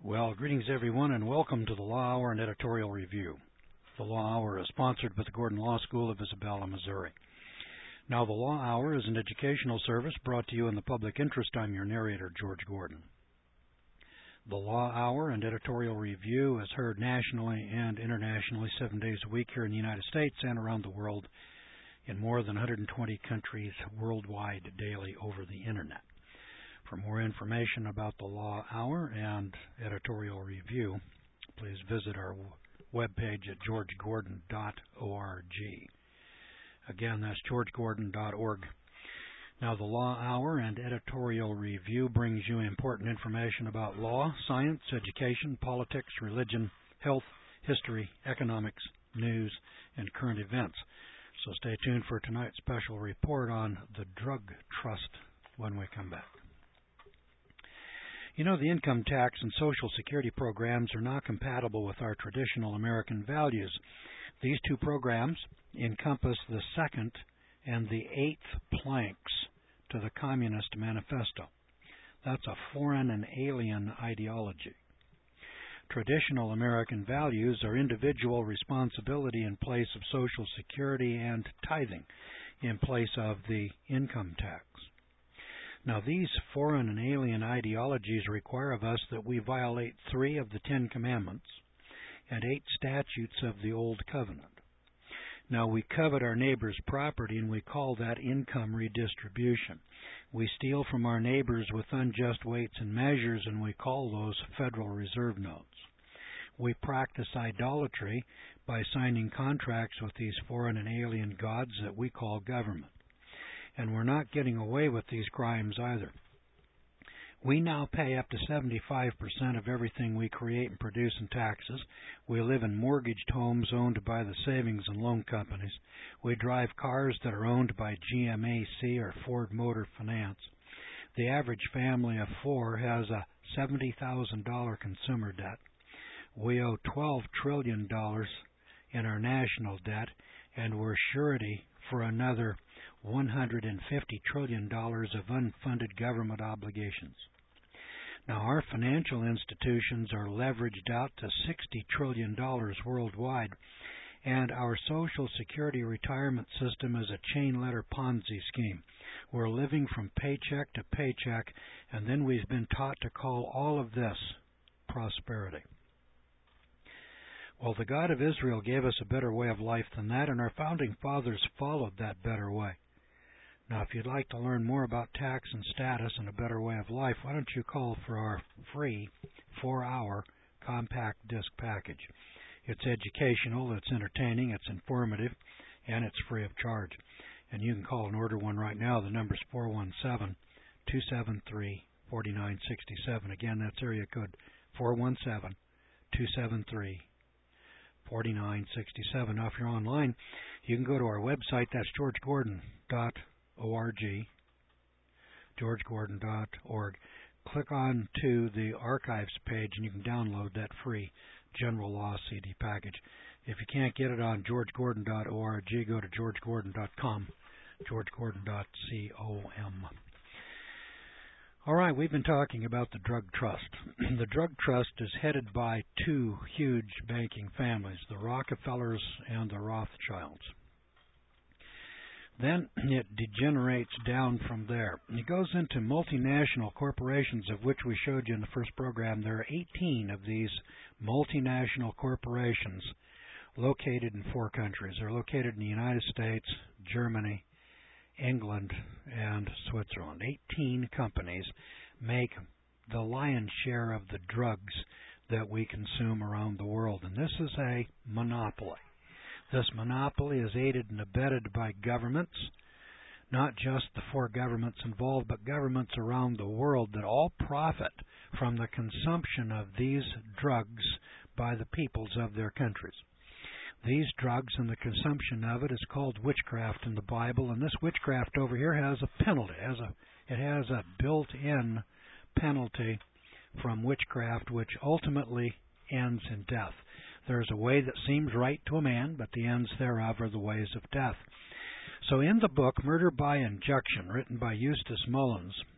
Well, greetings everyone, and welcome to the Law Hour and Editorial Review. The Law Hour is sponsored by the Gordon Law School of Isabella, Missouri. Now, the Law Hour is an educational service brought to you in the public interest. I'm your narrator, George Gordon. The Law Hour and Editorial Review is heard nationally and internationally 7 days a week here in the United States and around the world in more than 120 countries worldwide daily over the Internet. For more information about the Law Hour and Editorial Review, please visit our webpage at georgegordon.org. Again, that's georgegordon.org. Now, the Law Hour and Editorial Review brings you important information about law, science, education, politics, religion, health, history, economics, news, and current events. So stay tuned for tonight's special report on the Drug Trust when we come back. You know, the income tax and Social Security programs are not compatible with our traditional American values. These two programs encompass the second and the eighth planks to the Communist Manifesto. That's a foreign and alien ideology. Traditional American values are individual responsibility in place of Social Security and tithing in place of the income tax. Now, these foreign and alien ideologies require of us that we violate 3 of the 10 Commandments and 8 statutes of the Old Covenant. Now, we covet our neighbor's property, and we call that income redistribution. We steal from our neighbors with unjust weights and measures, and we call those Federal Reserve notes. We practice idolatry by signing contracts with these foreign and alien gods that we call government. And we're not getting away with these crimes either. We now pay up to 75% of everything we create and produce in taxes. We live in mortgaged homes owned by the savings and loan companies. We drive cars that are owned by GMAC or Ford Motor Finance. The average family of 4 has a $70,000 consumer debt. We owe $12 trillion in our national debt, and we're surety for another $150 trillion of unfunded government obligations. Now, our financial institutions are leveraged out to $60 trillion worldwide, and our Social Security retirement system is a chain-letter Ponzi scheme. We're living from paycheck to paycheck, and then we've been taught to call all of this prosperity. Well, the God of Israel gave us a better way of life than that, and our founding fathers followed that better way. Now, if you'd like to learn more about tax and status and a better way of life, why don't you call for our free 4-hour compact disc package. It's educational, it's entertaining, it's informative, and it's free of charge. And you can call and order one right now. The number's 417-273-4967. Again, that's area code 417-273-4967. Now, if you're online, you can go to our website. That's georgegordon.org, georgegordon.org. Click on to the archives page, and you can download that free General Law CD package. If you can't get it on georgegordon.org, go to georgegordon.com, georgegordon.com. All right, we've been talking about the Drug Trust. The Drug Trust is headed by 2 huge banking families, the Rockefellers and the Rothschilds. Then it degenerates down from there. It goes into multinational corporations, of which we showed you in the first program. There are 18 of these multinational corporations located in 4 countries. They're located in the United States, Germany, England, and Switzerland. 18 companies make the lion's share of the drugs that we consume around the world, and this is a monopoly. This monopoly is aided and abetted by governments, not just the 4 governments involved, but governments around the world that all profit from the consumption of these drugs by the peoples of their countries. These drugs and the consumption of it is called witchcraft in the Bible, and this witchcraft over here has a penalty. It has a built-in penalty from witchcraft, which ultimately ends in death. There is a way that seems right to a man, but the ends thereof are the ways of death. So in the book Murder by Injection, written by Eustace Mullins,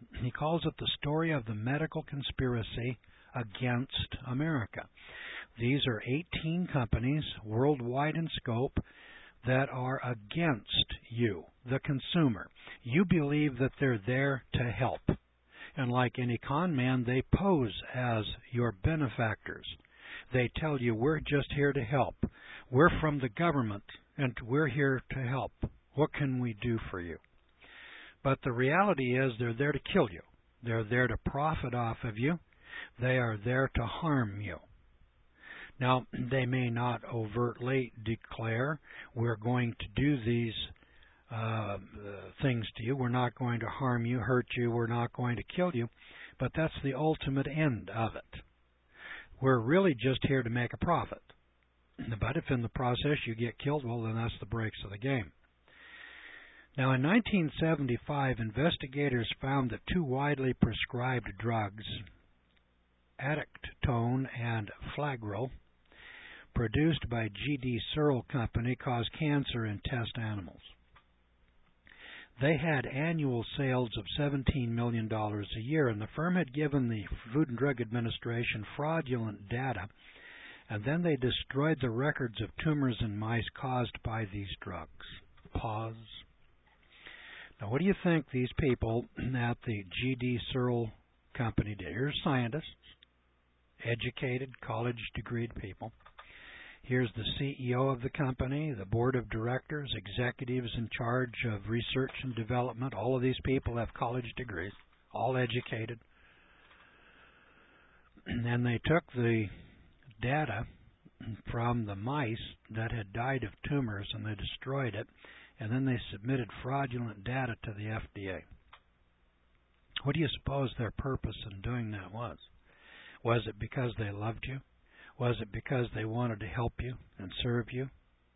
He calls it the story of the medical conspiracy against America. These are 18 companies worldwide in scope that are against you, the consumer. You believe that they're there to help. And like any con man, they pose as your benefactors. They tell you, we're just here to help. We're from the government, and we're here to help. What can we do for you? But the reality is they're there to kill you. They're there to profit off of you. They are there to harm you. Now, they may not overtly declare, we're going to do these things to you. We're not going to harm you, hurt you. We're not going to kill you. But that's the ultimate end of it. We're really just here to make a profit. But if in the process you get killed, well, then that's the breaks of the game. Now, in 1975, investigators found that two widely prescribed drugs, Atactone and Flagyl, produced by G.D. Searle Company, caused cancer in test animals. They had annual sales of $17 million a year, and the firm had given the Food and Drug Administration fraudulent data, and then they destroyed the records of tumors in mice caused by these drugs. Pause. Now, what do you think these people at the G.D. Searle Company did? Here's scientists, educated, college-degreed people. Here's the CEO of the company, the board of directors, executives in charge of research and development. All of these people have college degrees, all educated. And they took the data from the mice that had died of tumors and they destroyed it, and then they submitted fraudulent data to the FDA. What do you suppose their purpose in doing that was? Was it because they loved you? Was it because they wanted to help you and serve you?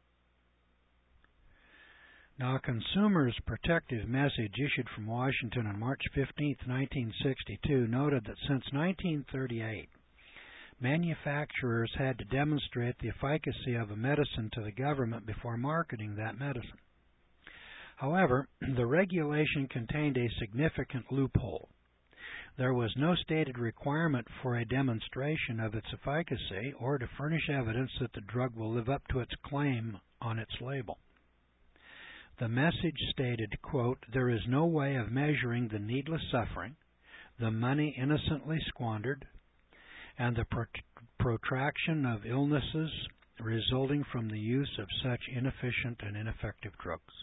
Now, a consumer's protective message issued from Washington on March 15, 1962, noted that since 1938, manufacturers had to demonstrate the efficacy of a medicine to the government before marketing that medicine. However, the regulation contained a significant loophole. There was no stated requirement for a demonstration of its efficacy or to furnish evidence that the drug will live up to its claim on its label. The message stated, quote, "There is no way of measuring the needless suffering, the money innocently squandered, and the protraction of illnesses resulting from the use of such inefficient and ineffective drugs."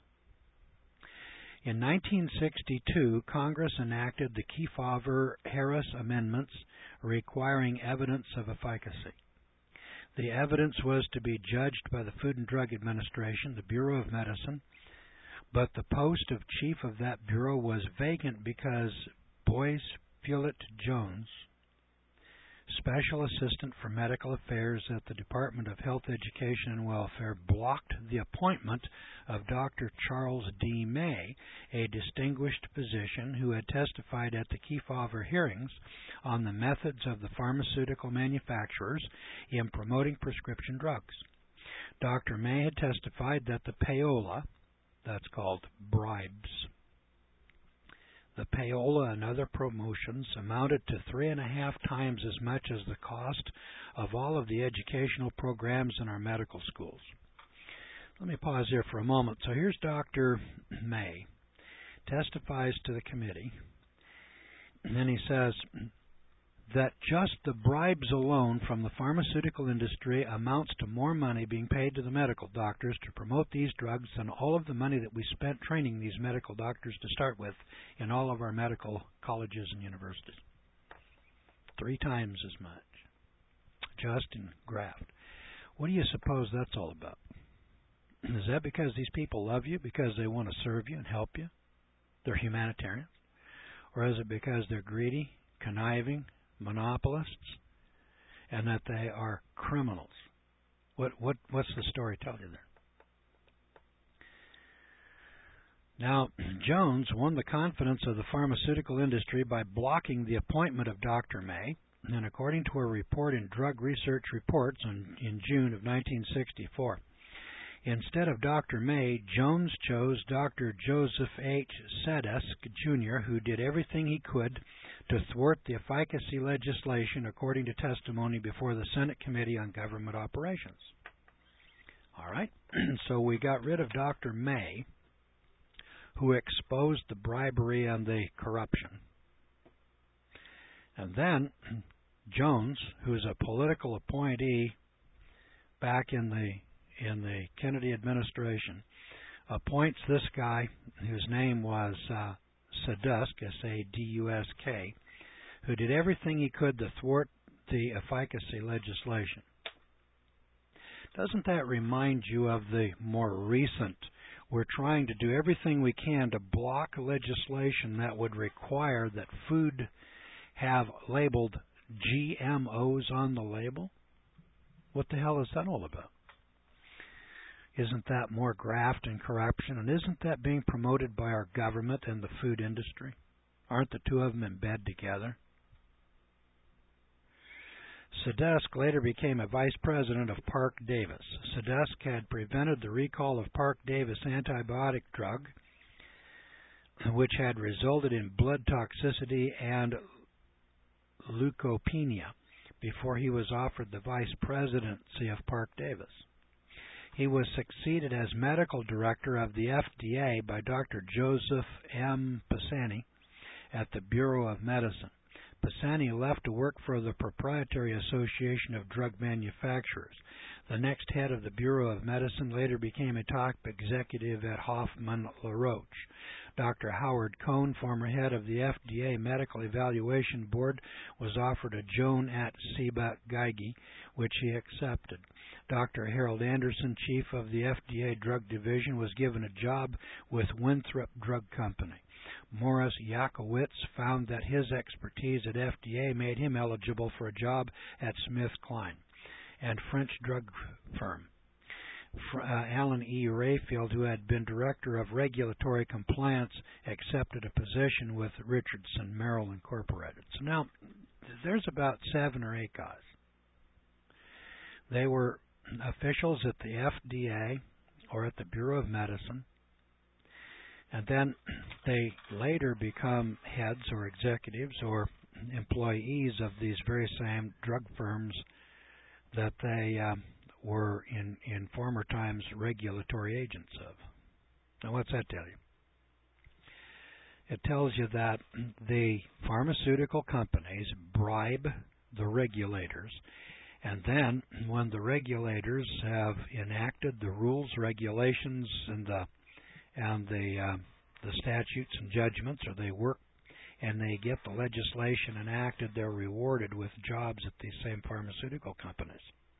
In 1962, Congress enacted the Kefauver-Harris Amendments requiring evidence of efficacy. The evidence was to be judged by the Food and Drug Administration, the Bureau of Medicine, but the post of chief of that bureau was vacant because Boyce Hewlett-Jones, Special Assistant for Medical Affairs at the Department of Health, Education, and Welfare, blocked the appointment of Dr. Charles D. May, a distinguished physician who had testified at the Kefauver hearings on the methods of the pharmaceutical manufacturers in promoting prescription drugs. Dr. May had testified that the payola, that's called bribes, the payola and other promotions amounted to 3.5 times as much as the cost of all of the educational programs in our medical schools. Let me pause here for a moment. So here's Dr. May, testifies to the committee, and then he says that just the bribes alone from the pharmaceutical industry amounts to more money being paid to the medical doctors to promote these drugs than all of the money that we spent training these medical doctors to start with in all of our medical colleges and universities. 3 times as much, just in graft. What do you suppose that's all about? Is that because these people love you, because they want to serve you and help you? They're humanitarians? Or is it because they're greedy, conniving, monopolists, and that they are criminals? What's the story tell you there? Now, Jones won the confidence of the pharmaceutical industry by blocking the appointment of Dr. May, and according to a report in Drug Research Reports in June of 1964, Instead of Dr. May, Jones chose Dr. Joseph H. Sedesk, Jr., who did everything he could to thwart the efficacy legislation, according to testimony before the Senate Committee on Government Operations. All right, so we got rid of Dr. May, who exposed the bribery and the corruption. And then Jones, who's a political appointee back in the Kennedy administration, appoints this guy whose name was Sadusk, S-A-D-U-S-K, who did everything he could to thwart the efficacy legislation. Doesn't that remind you of the more recent, we're trying to do everything we can to block legislation that would require that food have labeled GMOs on the label? What the hell is that all about? Isn't that more graft and corruption? And isn't that being promoted by our government and the food industry? Aren't the two of them in bed together? Sadusk later became a vice president of Park Davis. Sadusk had prevented the recall of Park Davis antibiotic drug, which had resulted in blood toxicity and leukopenia, before he was offered the vice presidency of Park Davis. He was succeeded as medical director of the FDA by Dr. Joseph M. Pisani at the Bureau of Medicine. Pisani left to work for the Proprietary Association of Drug Manufacturers. The next head of the Bureau of Medicine later became a top executive at Hoffman LaRoche. Dr. Howard Cohn, former head of the FDA Medical Evaluation Board, was offered a Joan at Ciba-Geigy, which he accepted. Dr. Harold Anderson, chief of the FDA Drug Division, was given a job with Winthrop Drug Company. Morris Yakowitz found that his expertise at FDA made him eligible for a job at SmithKline and French drug firm. Alan E. Rayfield, who had been director of regulatory compliance, accepted a position with Richardson Merrill Incorporated. So now there's about 7 or 8 guys. They were officials at the FDA or at the Bureau of Medicine, and then they later become heads or executives or employees of these very same drug firms that they were in former times regulatory agents of. Now what's that tell you? It tells you that the pharmaceutical companies bribe the regulators, and then when the regulators have enacted the rules, regulations, and the statutes and judgments, or they work and they get the legislation enacted, they're rewarded with jobs at these same pharmaceutical companies.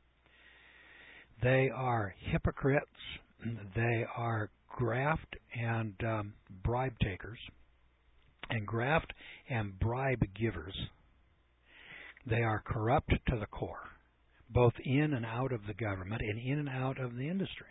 They are hypocrites. They are graft and bribe takers, and graft and bribe givers. They are corrupt to the core, both in and out of the government and in and out of the industry.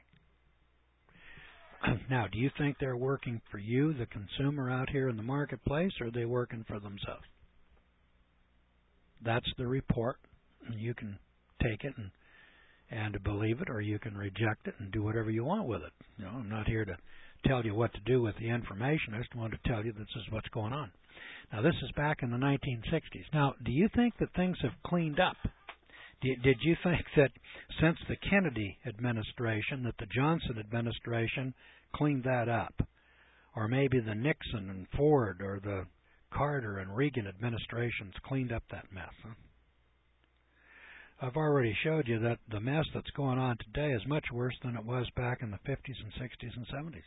Now, do you think they're working for you, the consumer out here in the marketplace, or are they working for themselves? That's the report. You can take it and believe it, or you can reject it and do whatever you want with it. You know, I'm not here to tell you what to do with the information. I just want to tell you this is what's going on. Now, this is back in the 1960s. Now, do you think that things have cleaned up? Did you think that since the Kennedy administration, that the Johnson administration cleaned that up? Or maybe the Nixon and Ford or the Carter and Reagan administrations cleaned up that mess? Huh? I've already showed you that the mess that's going on today is much worse than it was back in the 50s and 60s and 70s.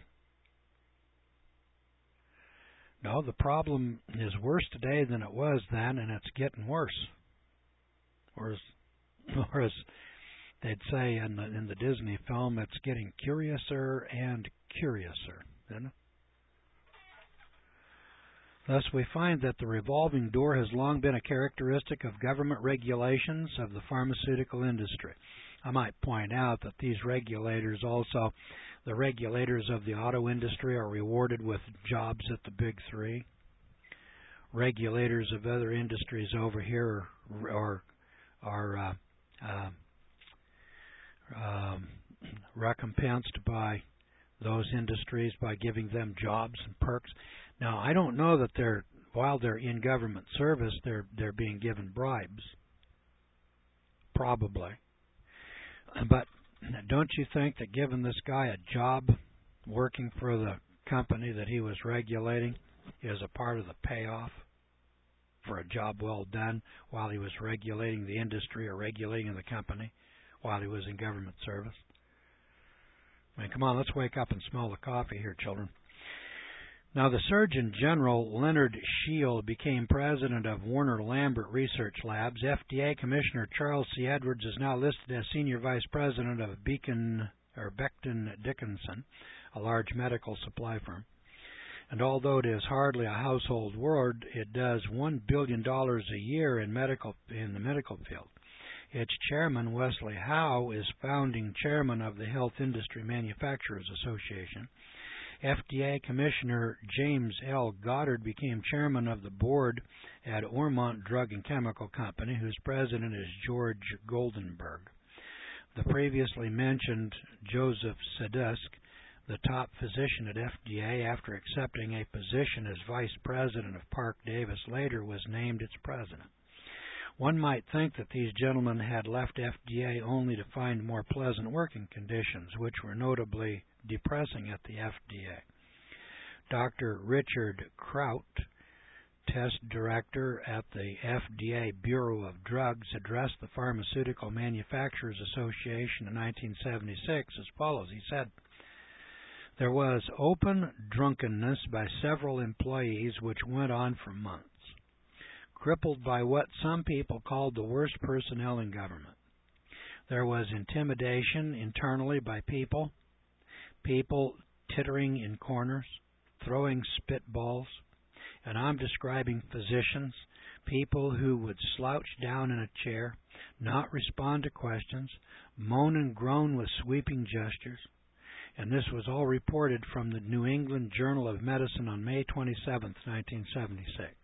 No, the problem is worse today than it was then, and it's getting worse. Or as they'd say in the Disney film, it's getting curiouser and curiouser. Isn't it? Thus, we find that the revolving door has long been a characteristic of government regulations of the pharmaceutical industry. I might point out that these regulators also, the regulators of the auto industry, are rewarded with jobs at the big three. Regulators of other industries over here are recompensed by those industries by giving them jobs and perks. Now, I don't know that while they're in government service, they're being given bribes. Probably. But don't you think that giving this guy a job working for the company that he was regulating is a part of the payoff for a job well done while he was regulating the industry or regulating the company while he was in government service? I mean, come on, let's wake up and smell the coffee here, children. Now, the Surgeon General, Leonard Shield, became president of Warner Lambert Research Labs. FDA Commissioner Charles C. Edwards is now listed as senior vice president of Becton Dickinson, a large medical supply firm. And although it is hardly a household word, it does $1 billion a year in the medical field. Its chairman, Wesley Howe, is founding chairman of the Health Industry Manufacturers Association. FDA Commissioner James L. Goddard became chairman of the board at Ormont Drug and Chemical Company, whose president is George Goldenberg. The previously mentioned Joseph Sedusk, the top physician at FDA, after accepting a position as vice president of Parke-Davis, later was named its president. One might think that these gentlemen had left FDA only to find more pleasant working conditions, which were notably depressing at the FDA. Dr. Richard Kraut, test director at the FDA Bureau of Drugs, addressed the Pharmaceutical Manufacturers Association in 1976 as follows. He said, "There was open drunkenness by several employees which went on for months, crippled by what some people called the worst personnel in government. There was intimidation internally by people tittering in corners, throwing spitballs, and I'm describing physicians, people who would slouch down in a chair, not respond to questions, moan and groan with sweeping gestures." And this was all reported from the New England Journal of Medicine on May 27, 1976.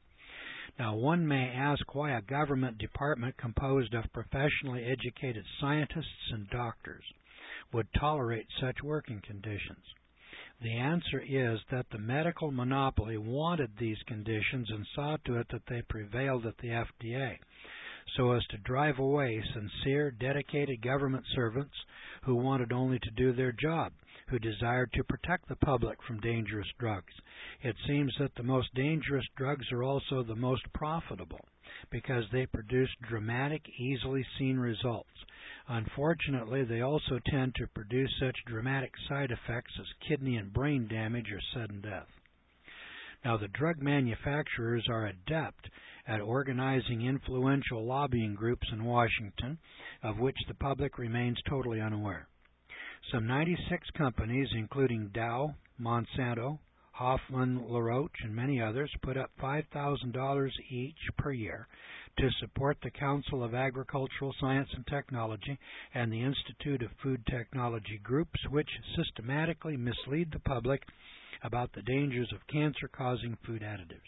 Now, one may ask why a government department composed of professionally educated scientists and doctors would tolerate such working conditions. The answer is that the medical monopoly wanted these conditions and saw to it that they prevailed at the FDA, so as to drive away sincere, dedicated government servants who wanted only to do their job, who desired to protect the public from dangerous drugs. It seems that the most dangerous drugs are also the most profitable because they produce dramatic, easily seen results. Unfortunately, they also tend to produce such dramatic side effects as kidney and brain damage or sudden death. Now, the drug manufacturers are adept at organizing influential lobbying groups in Washington, of which the public remains totally unaware. Some 96 companies, including Dow, Monsanto, Hoffman LaRoche, and many others, put up $5,000 each per year to support the Council of Agricultural Science and Technology and the Institute of Food Technology groups, which systematically mislead the public about the dangers of cancer-causing food additives.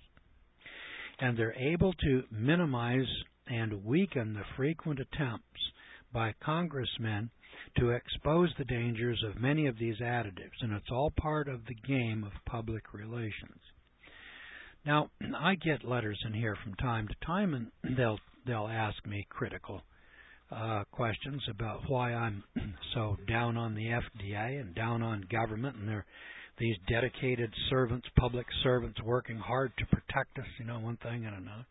And they're able to minimize and weaken the frequent attempts by congressmen to expose the dangers of many of these additives, and it's all part of the game of public relations. Now, I get letters in here from time to time, and they'll ask me critical questions about why I'm so down on the FDA and down on government, and they're these dedicated servants, public servants, working hard to protect us, one thing and another.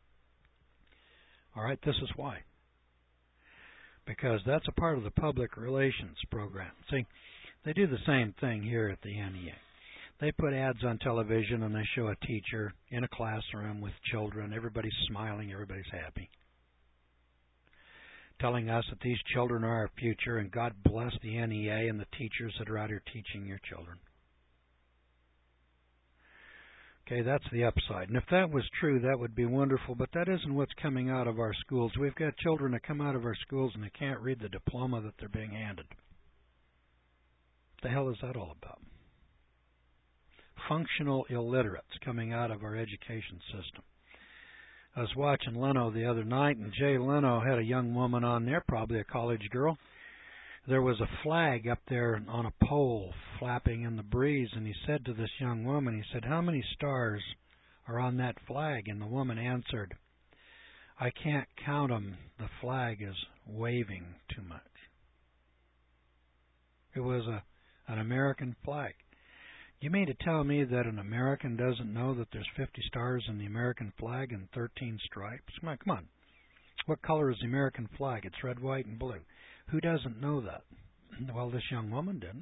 All right, this is why. Because that's a part of the public relations program. See, they do the same thing here at the NEA. They put ads on television and they show a teacher in a classroom with children. Everybody's smiling, everybody's happy, telling us that these children are our future and God bless the NEA and the teachers that are out here teaching your children. Okay, that's the upside. And if that was true, that would be wonderful, but that isn't what's coming out of our schools. We've got children that come out of our schools and they can't read the diploma that they're being handed. What the hell is that all about? Functional illiterates coming out of our education system. I was watching Leno the other night, and Jay Leno had a young woman on there, probably a college girl, there was a flag up there on a pole flapping in the breeze, and he said to this young woman, he said, "How many stars are on that flag?" And the woman answered, "I can't count 'em. The flag is waving too much." It was an American flag. You mean to tell me that an American doesn't know that there's 50 stars in the American flag and 13 stripes? Come on. What color is the American flag? It's red, white, and blue. Who doesn't know that? Well, this young woman didn't.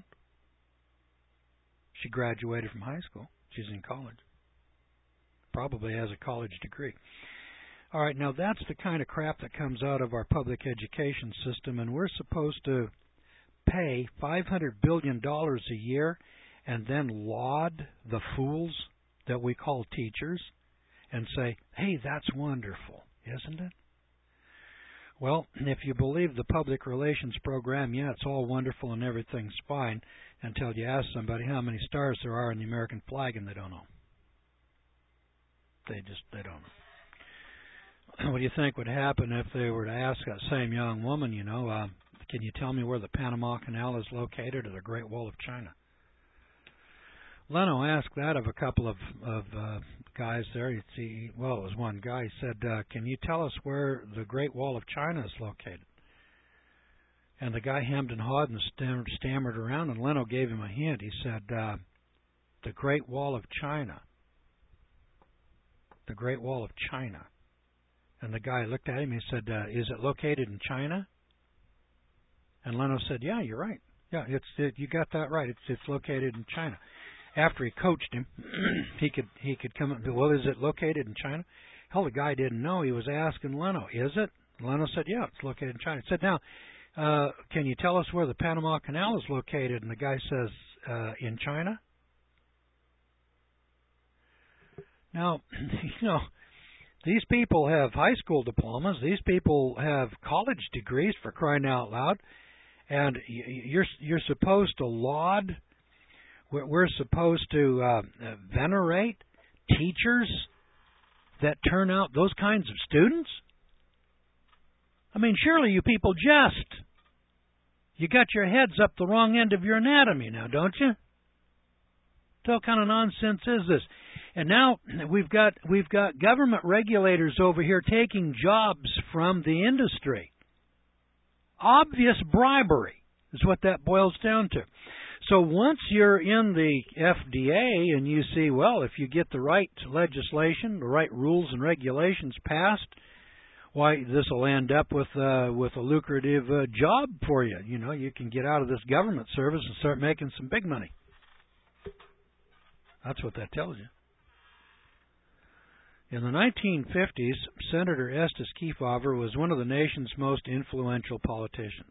She graduated from high school. She's in college. Probably has a college degree. All right, now that's the kind of crap that comes out of our public education system, and we're supposed to pay $500 billion a year and then laud the fools that we call teachers and say, "Hey, that's wonderful, isn't it?" Well, if you believe the public relations program, yeah, it's all wonderful and everything's fine until you ask somebody how many stars there are in the American flag, and they don't know. They don't know. What do you think would happen if they were to ask that same young woman, can you tell me where the Panama Canal is located or the Great Wall of China? Leno asked that of a couple of guys there. It was one guy. He said, "Can you tell us where the Great Wall of China is located?" And the guy hemmed and hawed and stammered around, and Leno gave him a hint. He said, "The Great Wall of China. The Great Wall of China." And the guy looked at him and he said, "Is it located in China?" And Leno said, "Yeah, you're right. Yeah, you got that right. It's located in China." After he coached him, he could come up and go, "Well, is it located in China?" Hell, the guy didn't know. He was asking Leno, "Is it?" Leno said, "Yeah, it's located in China." He said, "Now, can you tell us where the Panama Canal is located?" And the guy says, "In China?" Now, these people have high school diplomas. These people have college degrees, for crying out loud. And you're supposed to laud. We're supposed to venerate teachers that turn out those kinds of students? I mean, surely you people jest. You got your heads up the wrong end of your anatomy now, don't you? What kind of nonsense is this? And now we've got government regulators over here taking jobs from the industry. Obvious bribery is what that boils down to. So once you're in the FDA and you see, well, if you get the right legislation, the right rules and regulations passed, why, this will end up with a lucrative job for you. You can get out of this government service and start making some big money. That's what that tells you. In the 1950s, Senator Estes Kefauver was one of the nation's most influential politicians.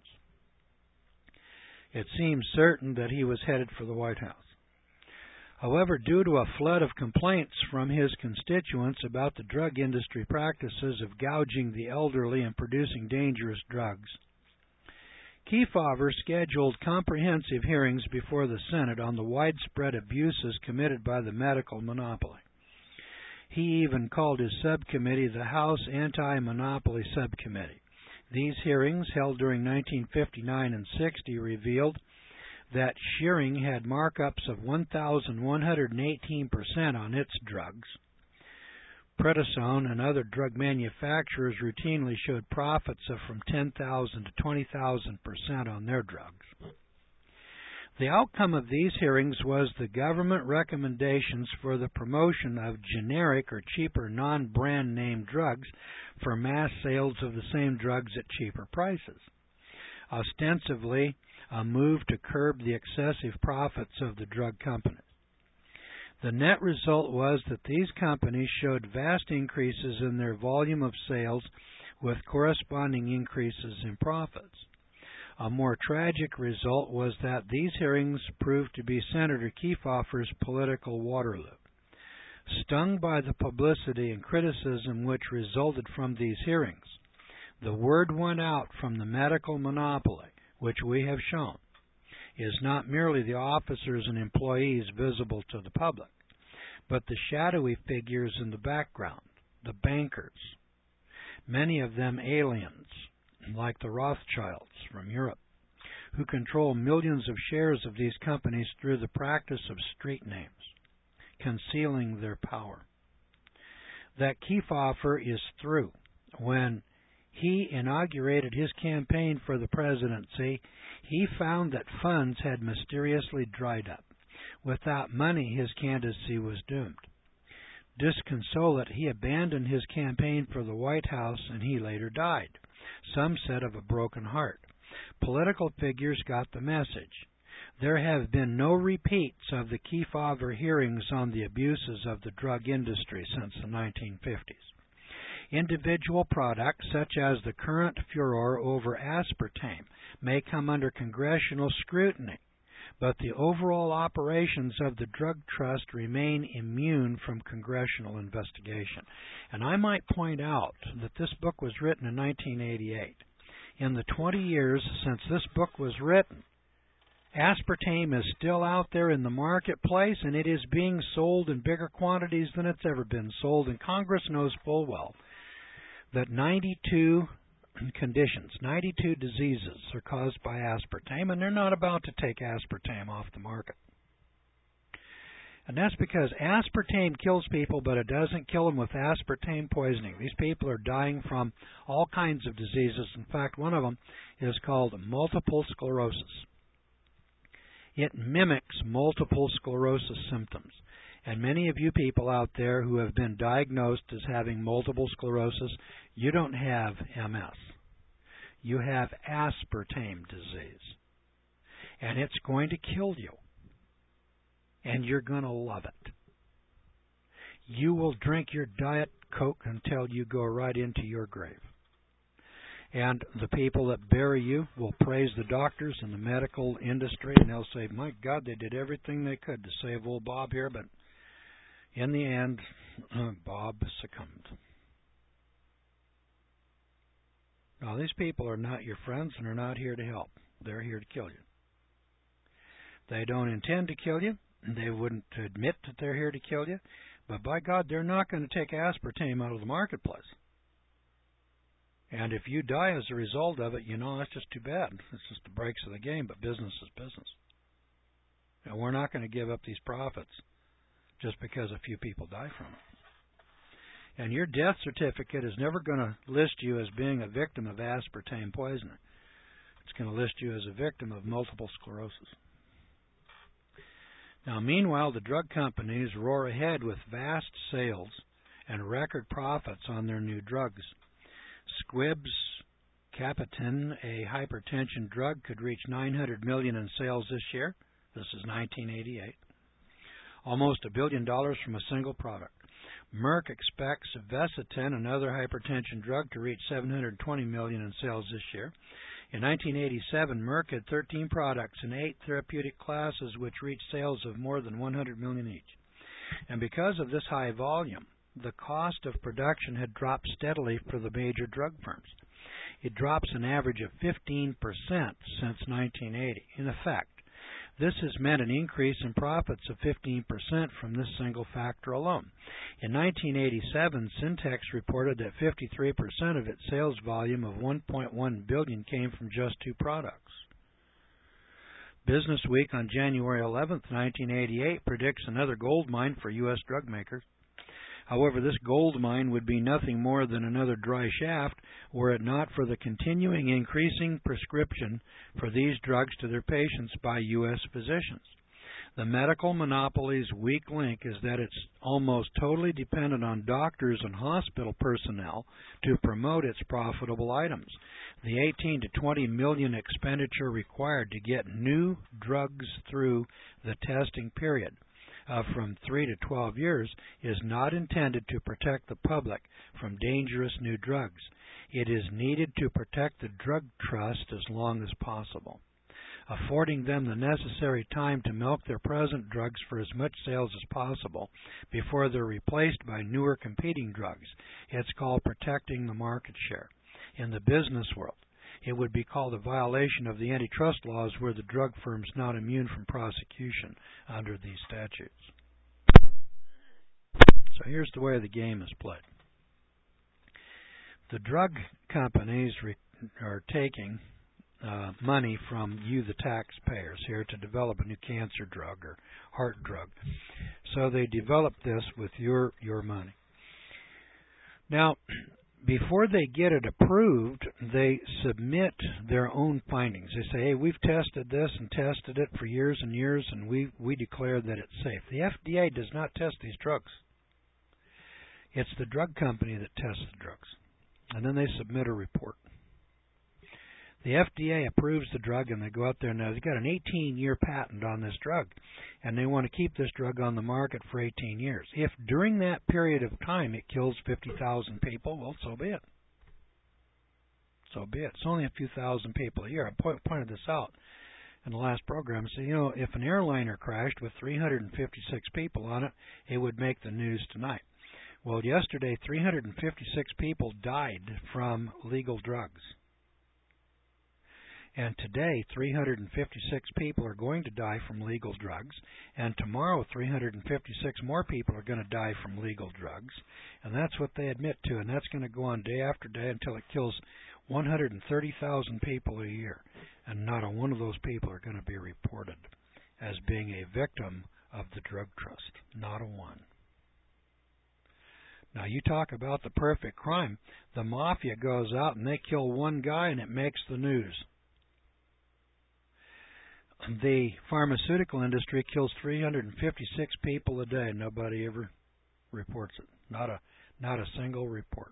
It seems certain that he was headed for the White House. However, due to a flood of complaints from his constituents about the drug industry practices of gouging the elderly and producing dangerous drugs, Kefauver scheduled comprehensive hearings before the Senate on the widespread abuses committed by the medical monopoly. He even called his subcommittee the House Anti-Monopoly Subcommittee. These hearings, held during 1959 and 60, revealed that Shearing had markups of 1,118% on its drugs. Prednisone and other drug manufacturers routinely showed profits of from 10,000 to 20,000% on their drugs. The outcome of these hearings was the government recommendations for the promotion of generic or cheaper non-brand name drugs for mass sales of the same drugs at cheaper prices, ostensibly a move to curb the excessive profits of the drug companies. The net result was that these companies showed vast increases in their volume of sales with corresponding increases in profits. A more tragic result was that these hearings proved to be Senator Kefauver's political Waterloo. Stung by the publicity and criticism which resulted from these hearings, the word went out from the medical monopoly, which we have shown is not merely the officers and employees visible to the public, but the shadowy figures in the background, the bankers, many of them aliens, like the Rothschilds from Europe, who control millions of shares of these companies through the practice of street names, concealing their power. That Kefauver is through. When he inaugurated his campaign for the presidency, he found that funds had mysteriously dried up. Without money, his candidacy was doomed. Disconsolate, he abandoned his campaign for the White House, and he later died. Some said of a broken heart. Political figures got the message. There have been no repeats of the Kefauver hearings on the abuses of the drug industry since the 1950s. Individual products, such as the current furor over aspartame, may come under congressional scrutiny, but the overall operations of the drug trust remain immune from congressional investigation. And I might point out that this book was written in 1988. In the 20 years since this book was written, aspartame is still out there in the marketplace, and it is being sold in bigger quantities than it's ever been sold. And Congress knows full well that 92 conditions, 92 diseases are caused by aspartame, and they're not about to take aspartame off the market. And that's because aspartame kills people, but it doesn't kill them with aspartame poisoning. These people are dying from all kinds of diseases. In fact, one of them is called multiple sclerosis. It mimics multiple sclerosis symptoms. And many of you people out there who have been diagnosed as having multiple sclerosis, you don't have MS. You have aspartame disease. And it's going to kill you. And you're going to love it. You will drink your Diet Coke until you go right into your grave. And the people that bury you will praise the doctors and the medical industry, and they'll say, my God, they did everything they could to save old Bob here, but in the end, Bob succumbed. Now, these people are not your friends and are not here to help. They're here to kill you. They don't intend to kill you. They wouldn't admit that they're here to kill you. But by God, they're not going to take aspartame out of the marketplace. And if you die as a result of it, you know, that's just too bad. It's just the breaks of the game, but business is business. And we're not going to give up these profits just because a few people die from it. And your death certificate is never going to list you as being a victim of aspartame poisoning. It's going to list you as a victim of multiple sclerosis. Now, meanwhile, the drug companies roar ahead with vast sales and record profits on their new drugs. Squibb's Capitan, a hypertension drug, could reach $900 million in sales this year. This is 1988. Almost $1 billion from a single product. Merck expects Vesitin, another hypertension drug, to reach $720 million in sales this year. In 1987, Merck had 13 products in 8 therapeutic classes which reached sales of more than $100 million each. And because of this high volume, the cost of production had dropped steadily for the major drug firms. It drops an average of 15% since 1980. In effect, this has meant an increase in profits of 15% from this single factor alone. In 1987, Syntex reported that 53% of its sales volume of $1.1 billion came from just 2 products. Business Week on January 11, 1988, predicts another gold mine for U.S. drug makers. However, this gold mine would be nothing more than another dry shaft were it not for the continuing increasing prescription for these drugs to their patients by U.S. physicians. The medical monopoly's weak link is that it's almost totally dependent on doctors and hospital personnel to promote its profitable items. The 18 to 20 million expenditure required to get new drugs through the testing period from 3 to 12 years is not intended to protect the public from dangerous new drugs. It is needed to protect the drug trust as long as possible, affording them the necessary time to milk their present drugs for as much sales as possible before they're replaced by newer competing drugs. It's called protecting the market share. In the business world, it would be called a violation of the antitrust laws where the drug firm's not immune from prosecution under these statutes. So here's the way the game is played. The drug companies are taking money from you, the taxpayers, here to develop a new cancer drug or heart drug. So they develop this with your money. Now, before they get it approved, they submit their own findings. They say, hey, we've tested this and tested it for years and years, and we declare that it's safe. The FDA does not test these drugs. It's the drug company that tests the drugs. And then they submit a report. The FDA approves the drug, and they go out there, and they've got an 18-year patent on this drug, and they want to keep this drug on the market for 18 years. If during that period of time it kills 50,000 people, well, so be it. So be it. It's only a few thousand people a year. I pointed this out in the last program. So, if an airliner crashed with 356 people on it, it would make the news tonight. Well, yesterday, 356 people died from legal drugs. And today, 356 people are going to die from legal drugs. And tomorrow, 356 more people are going to die from legal drugs. And that's what they admit to. And that's going to go on day after day until it kills 130,000 people a year. And not a one of those people are going to be reported as being a victim of the drug trust. Not a one. Now, you talk about the perfect crime. The mafia goes out and they kill one guy and it makes the news. The pharmaceutical industry kills 356 people a day. Nobody ever reports it. Not a single report.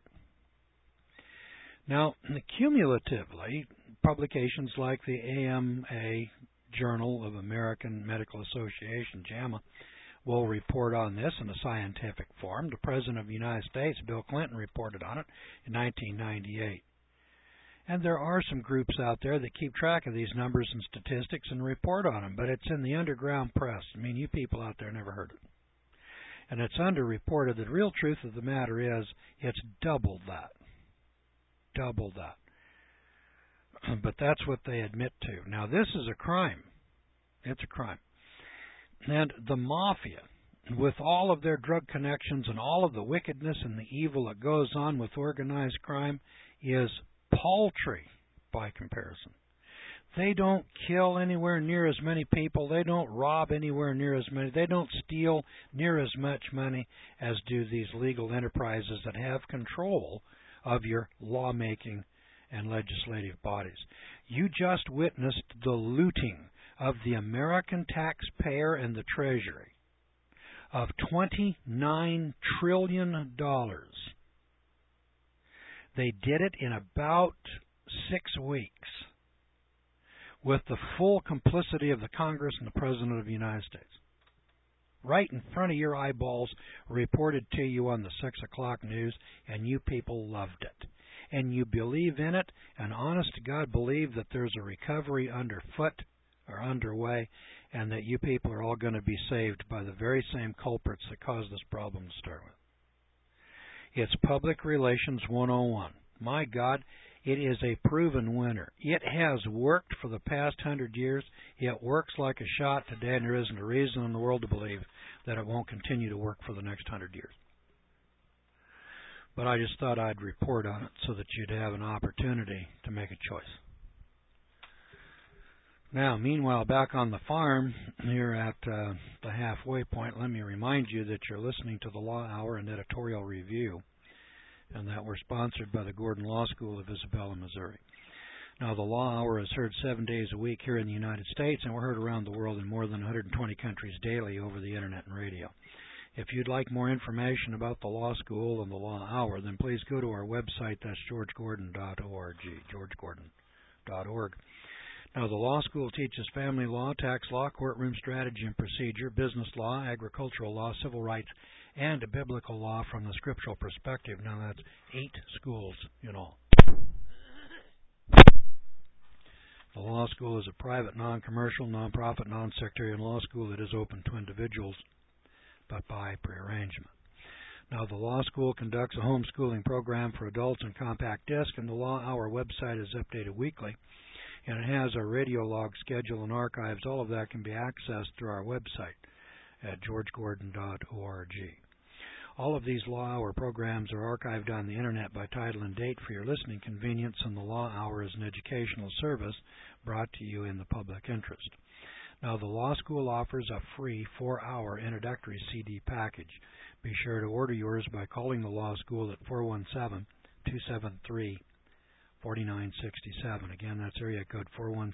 Now, cumulatively, publications like the AMA Journal of American Medical Association, JAMA, will report on this in a scientific form. The President of the United States, Bill Clinton, reported on it in 1998. And there are some groups out there that keep track of these numbers and statistics and report on them, but it's in the underground press. I mean, you people out there never heard it. And it's underreported. The real truth of the matter is it's double that. Double that. But that's what they admit to. Now, this is a crime. It's a crime. And the mafia, with all of their drug connections and all of the wickedness and the evil that goes on with organized crime, is paltry by comparison. They don't kill anywhere near as many people. They don't rob anywhere near as many. They don't steal near as much money as do these legal enterprises that have control of your lawmaking and legislative bodies. You just witnessed the looting of the American taxpayer and the Treasury of $29 trillion. They did it in about 6 weeks with the full complicity of the Congress and the President of the United States. Right in front of your eyeballs, reported to you on the 6 o'clock news, and you people loved it. And you believe in it, and honest to God believe that there's a recovery underfoot or underway, and that you people are all going to be saved by the very same culprits that caused this problem to start with. It's Public Relations 101. My God, it is a proven winner. It has worked for the past 100 years. It works like a shot today, and there isn't a reason in the world to believe that it won't continue to work for the next 100 years. But I just thought I'd report on it so that you'd have an opportunity to make a choice. Now, meanwhile, back on the farm here at the halfway point, let me remind you that you're listening to the Law Hour and Editorial Review, and that we're sponsored by the Gordon Law School of Isabella, Missouri. Now, the Law Hour is heard 7 days a week here in the United States, and we're heard around the world in more than 120 countries daily over the Internet and radio. If you'd like more information about the Law School and the Law Hour, then please go to our website. That's georgegordon.org, georgegordon.org. Now, the law school teaches family law, tax law, courtroom strategy and procedure, business law, agricultural law, civil rights, and biblical law from the scriptural perspective. Now, that's 8 schools in all. The law school is a private, non-commercial, non-profit, non-sectarian law school that is open to individuals, but by prearrangement. Now, the law school conducts a homeschooling program for adults on compact disc, and the Law Hour website is updated weekly. And it has a radio log schedule and archives. All of that can be accessed through our website at georgegordon.org. All of these Law Hour programs are archived on the Internet by title and date for your listening convenience, and the Law Hour is an educational service brought to you in the public interest. Now, the Law School offers a free 4-hour introductory CD package. Be sure to order yours by calling the Law School at 417-273-4967. Again, that's area code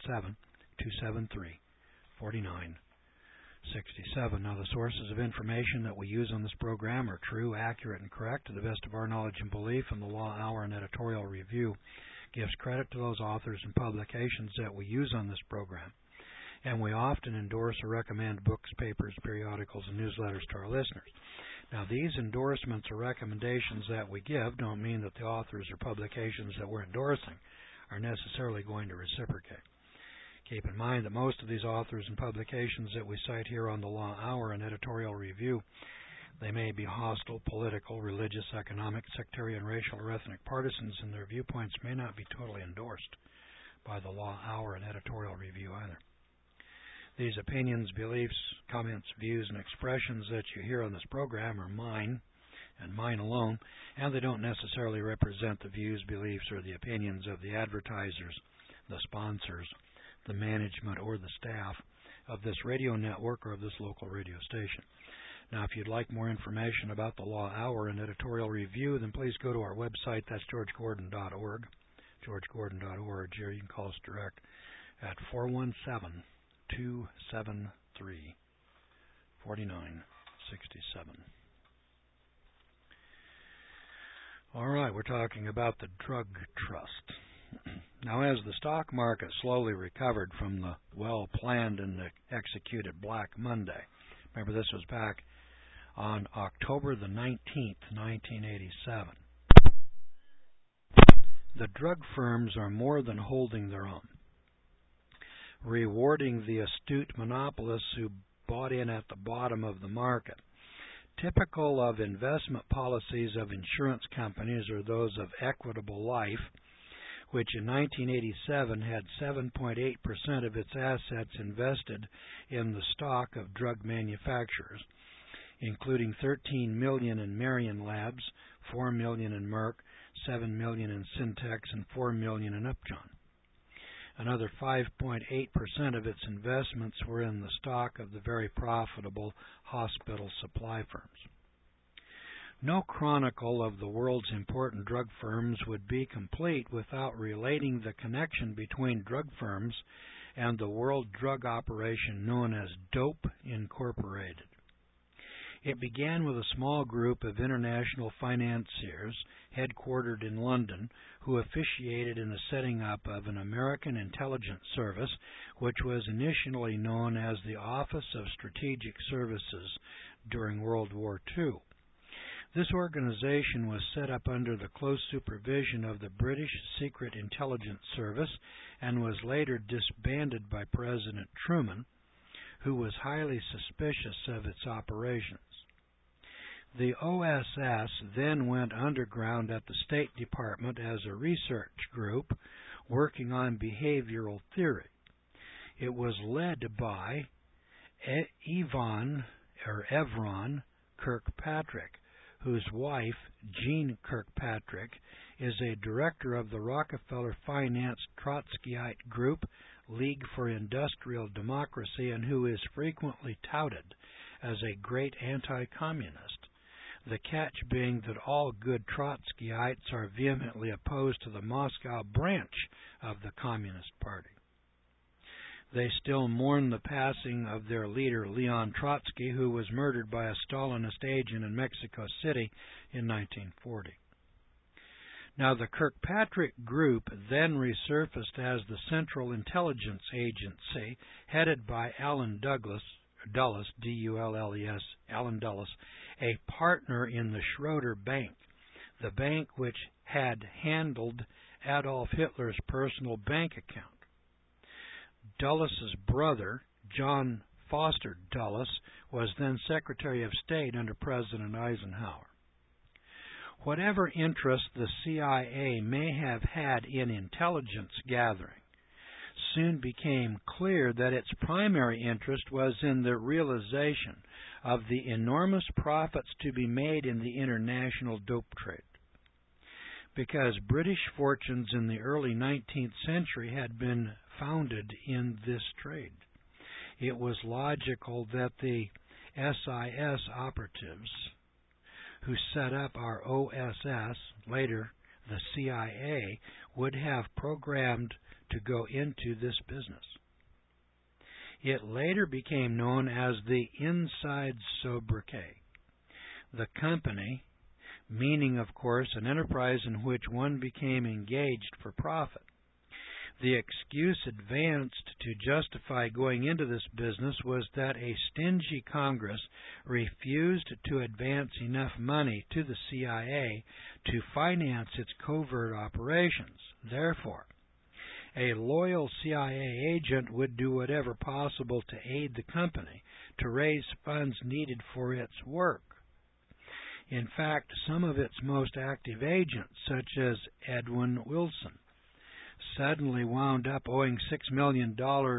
417-273-4967. Now, the sources of information that we use on this program are true, accurate, and correct to the best of our knowledge and belief, and the Law Hour and Editorial Review gives credit to those authors and publications that we use on this program. And we often endorse or recommend books, papers, periodicals, and newsletters to our listeners. Now, these endorsements or recommendations that we give don't mean that the authors or publications that we're endorsing are necessarily going to reciprocate. Keep in mind that most of these authors and publications that we cite here on the Law Hour and Editorial Review, they may be hostile, political, religious, economic, sectarian, racial, or ethnic partisans, and their viewpoints may not be totally endorsed by the Law Hour and Editorial Review either. These opinions, beliefs, comments, views, and expressions that you hear on this program are mine and mine alone, and they don't necessarily represent the views, beliefs, or the opinions of the advertisers, the sponsors, the management, or the staff of this radio network or of this local radio station. Now, if you'd like more information about the Law Hour and Editorial Review, then please go to our website. That's georgegordon.org, georgegordon.org, or you can call us direct at 417-273-4967. All right, we're talking about the drug trust. Now, as the stock market slowly recovered from the well-planned and executed Black Monday, remember this was back on October the 19th, 1987, the drug firms are more than holding their own, rewarding the astute monopolists who bought in at the bottom of the market. Typical of investment policies of insurance companies are those of Equitable Life, which in 1987 had 7.8% of its assets invested in the stock of drug manufacturers, including $13 million in Marion Labs, $4 million in Merck, $7 million in Syntex, and $4 million in Upjohn. Another 5.8% of its investments were in the stock of the very profitable hospital supply firms. No chronicle of the world's important drug firms would be complete without relating the connection between drug firms and the world drug operation known as Dope Incorporated. It began with a small group of international financiers headquartered in London who officiated in the setting up of an American intelligence service which was initially known as the Office of Strategic Services during World War II. This organization was set up under the close supervision of the British Secret Intelligence Service and was later disbanded by President Truman, who was highly suspicious of its operations. The OSS then went underground at the State Department as a research group working on behavioral theory. It was led by Evron Kirkpatrick, whose wife, Jean Kirkpatrick, is a director of the Rockefeller-financed Trotskyite group League for Industrial Democracy, and who is frequently touted as a great anti-communist. The catch being that all good Trotskyites are vehemently opposed to the Moscow branch of the Communist Party. They still mourn the passing of their leader, Leon Trotsky, who was murdered by a Stalinist agent in Mexico City in 1940. Now, the Kirkpatrick Group then resurfaced as the Central Intelligence Agency, headed by Alan Dulles, D-U-L-L-E-S, Alan Dulles, a partner in the Schroeder Bank, the bank which had handled Adolf Hitler's personal bank account. Dulles' brother, John Foster Dulles, was then Secretary of State under President Eisenhower. Whatever interest the CIA may have had in intelligence gathering, soon became clear that its primary interest was in the realization of the enormous profits to be made in the international dope trade. Because British fortunes in the early 19th century had been founded in this trade, it was logical that the SIS operatives who set up our OSS, later the CIA, would have programmed to go into this business. It later became known as the Inside Sobriquet. The company, meaning, of course, an enterprise in which one became engaged for profit. The excuse advanced to justify going into this business was that a stingy Congress refused to advance enough money to the CIA to finance its covert operations. Therefore, a loyal CIA agent would do whatever possible to aid the company to raise funds needed for its work. In fact, some of its most active agents, such as Edwin Wilson, suddenly wound up owning $6 million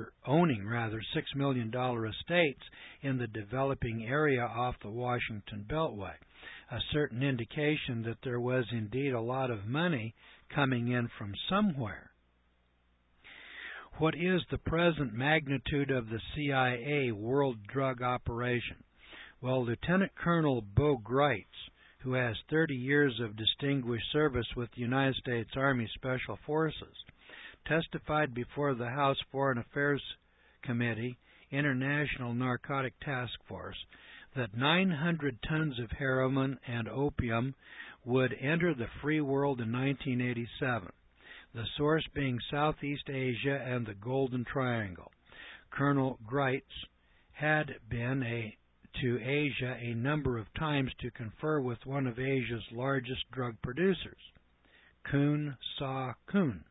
estates in the developing area off the Washington Beltway, a certain indication that there was indeed a lot of money coming in from somewhere. What is the present magnitude of the CIA world drug operation? Well, Lieutenant Colonel Bo Greitz, who has 30 years of distinguished service with the United States Army Special Forces, testified before the House Foreign Affairs Committee, International Narcotic Task Force, that 900 tons of heroin and opium would enter the free world in 1987, the source being Southeast Asia and the Golden Triangle. Colonel Greitz had been to Asia a number of times to confer with one of Asia's largest drug producers, Khoon Sa Khoon.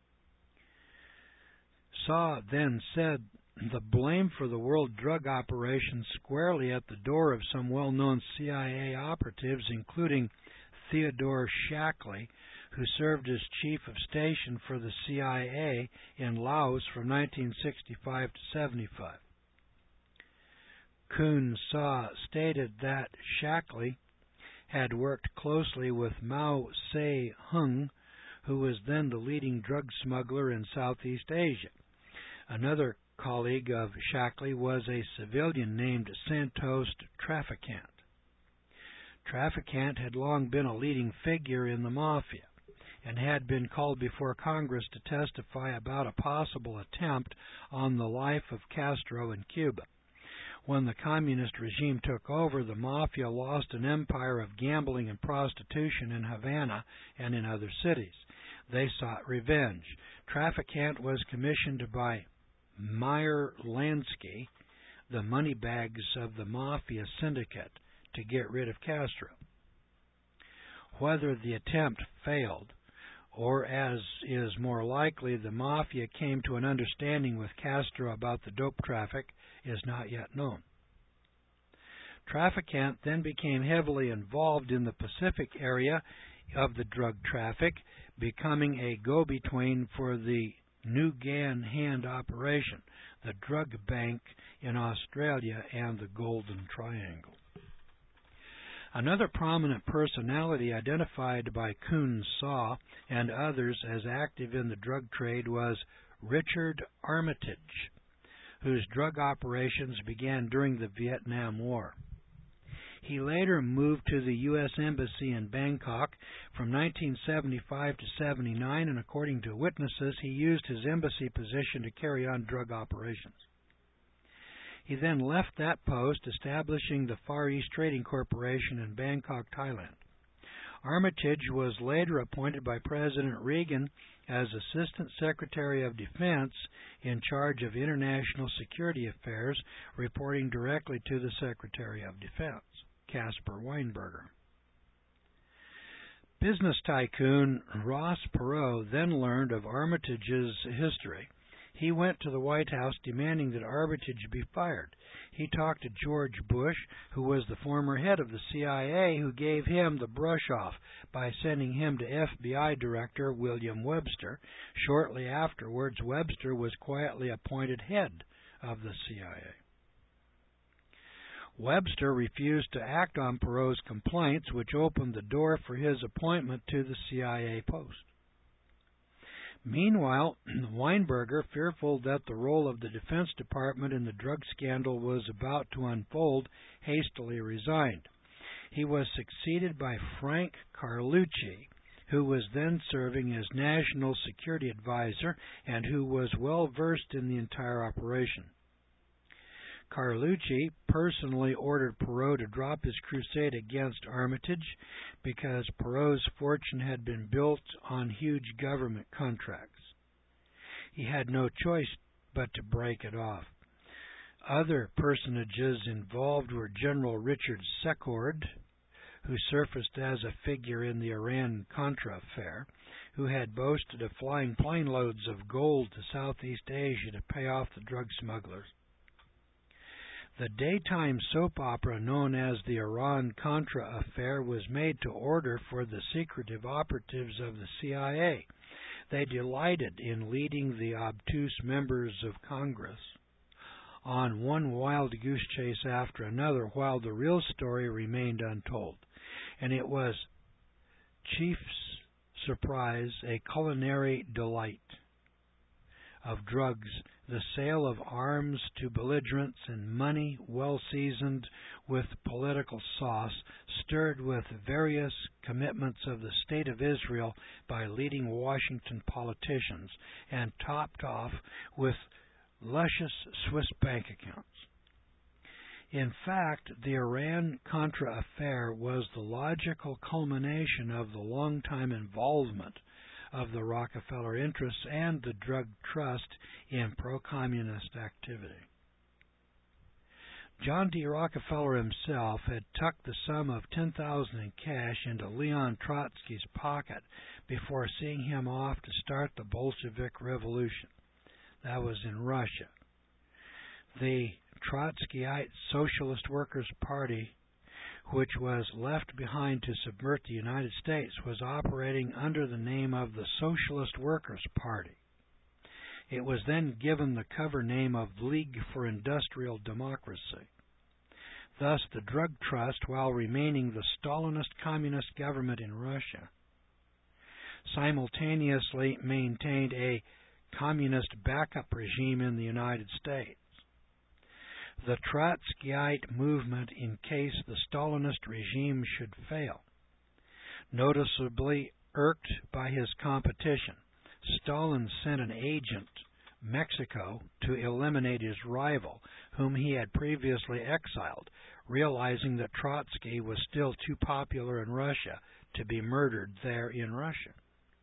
Sa then set the blame for the world drug operation squarely at the door of some well-known CIA operatives, including Theodore Shackley, who served as chief of station for the CIA in Laos from 1965 to 75. Khoon Sa stated that Shackley had worked closely with Mao Se-hung, who was then the leading drug smuggler in Southeast Asia. Another colleague of Shackley was a civilian named Santos Traficant. Traficant had long been a leading figure in the Mafia and had been called before Congress to testify about a possible attempt on the life of Castro in Cuba. When the communist regime took over, the Mafia lost an empire of gambling and prostitution in Havana and in other cities. They sought revenge. Traficant was commissioned by Meyer Lansky, the moneybags of the Mafia syndicate, to get rid of Castro. Whether the attempt failed, or, as is more likely, the Mafia came to an understanding with Castro about the dope traffic, is not yet known. Traficant then became heavily involved in the Pacific area of the drug traffic, becoming a go-between for the Nugan Hand operation, the drug bank in Australia, and the Golden Triangle. Another prominent personality identified by Khoon Sa and others as active in the drug trade was Richard Armitage, whose drug operations began during the Vietnam War. He later moved to the U.S. Embassy in Bangkok from 1975 to 79, and according to witnesses, he used his embassy position to carry on drug operations. He then left that post, establishing the Far East Trading Corporation in Bangkok, Thailand. Armitage was later appointed by President Reagan as Assistant Secretary of Defense in charge of international security affairs, reporting directly to the Secretary of Defense, Caspar Weinberger. Business tycoon Ross Perot then learned of Armitage's history. He went to the White House demanding that Armitage be fired. He talked to George Bush, who was the former head of the CIA, who gave him the brush-off by sending him to FBI Director William Webster. Shortly afterwards, Webster was quietly appointed head of the CIA. Webster refused to act on Perot's complaints, which opened the door for his appointment to the CIA post. Meanwhile, Weinberger, fearful that the role of the Defense Department in the drug scandal was about to unfold, hastily resigned. He was succeeded by Frank Carlucci, who was then serving as National Security Advisor and who was well versed in the entire operation. Carlucci personally ordered Perot to drop his crusade against Armitage because Perot's fortune had been built on huge government contracts. He had no choice but to break it off. Other personages involved were General Richard Secord, who surfaced as a figure in the Iran-Contra affair, who had boasted of flying plane loads of gold to Southeast Asia to pay off the drug smugglers. The daytime soap opera known as the Iran-Contra affair was made to order for the secretive operatives of the CIA. They delighted in leading the obtuse members of Congress on one wild goose chase after another, while the real story remained untold. And it was Chief's surprise, a culinary delight of drugs, the sale of arms to belligerents, and money well seasoned with political sauce, stirred with various commitments of the State of Israel by leading Washington politicians, and topped off with luscious Swiss bank accounts. In fact, the Iran-Contra affair was the logical culmination of the long-time involvement of the Rockefeller interests and the drug trust in pro-communist activity. John D. Rockefeller himself had tucked the sum of $10,000 in cash into Leon Trotsky's pocket before seeing him off to start the Bolshevik Revolution. That was in Russia. The Trotskyite Socialist Workers' Party, which was left behind to subvert the United States, was operating under the name of the Socialist Workers' Party. It was then given the cover name of League for Industrial Democracy. Thus, the drug trust, while remaining the Stalinist communist government in Russia, simultaneously maintained a communist backup regime in the United States. The Trotskyite movement in case the Stalinist regime should fail. Noticeably irked by his competition, Stalin sent an agent, Mexico, to eliminate his rival, whom he had previously exiled, realizing that Trotsky was still too popular in Russia to be murdered there in Russia.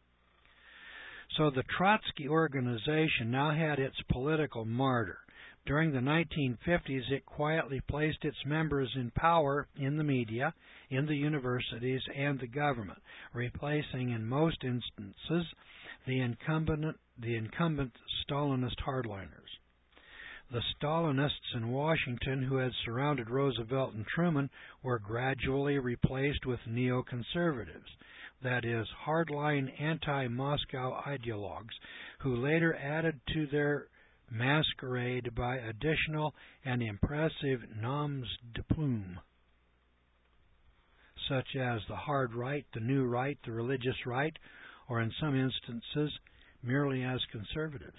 So the Trotsky organization now had its political martyr. During the 1950s, it quietly placed its members in power in the media, in the universities, and the government, replacing in most instances the incumbent Stalinist hardliners. The Stalinists in Washington who had surrounded Roosevelt and Truman were gradually replaced with neoconservatives, that is, hardline anti-Moscow ideologues, who later added to their masquerade by additional and impressive noms de plume, such as the hard right, the new right, the religious right, or in some instances, merely as conservatives.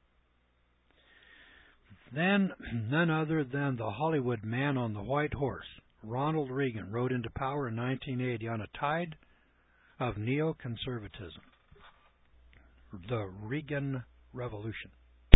Then, none other than the Hollywood man on the white horse, Ronald Reagan, rode into power in 1980 on a tide of neoconservatism, the Reagan Revolution.